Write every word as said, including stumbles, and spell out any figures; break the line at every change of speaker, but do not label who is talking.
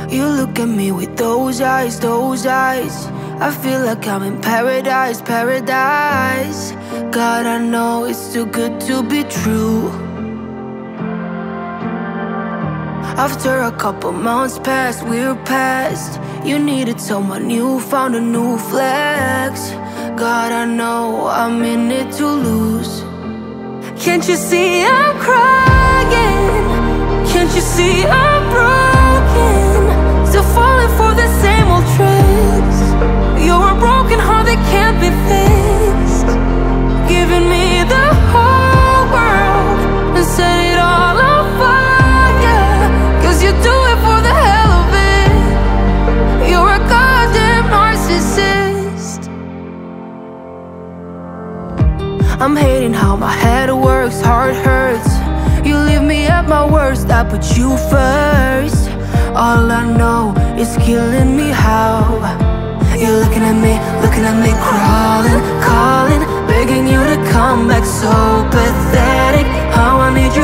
You look at me with those eyes, those eyes. I feel like I'm in paradise, paradise. God, I know it's too good to be true. After a couple months passed, we're past. You needed someone new, found a new flex. God, I know I'm in it to lose. Can't you see I'm crying? Can't you see I'm broken? Still falling for the same old tricks. You're a broken heart that can't be fixed. Giving me the whole world and set it all on fire. Cause you do it for the hell of it. You're a goddamn narcissist. I'm hating how my head works, heart hurts. You leave me at my worst, I put you first. All I know is killing me how you're looking at me, looking at me, crawling, calling, begging you to come back, so pathetic. How I need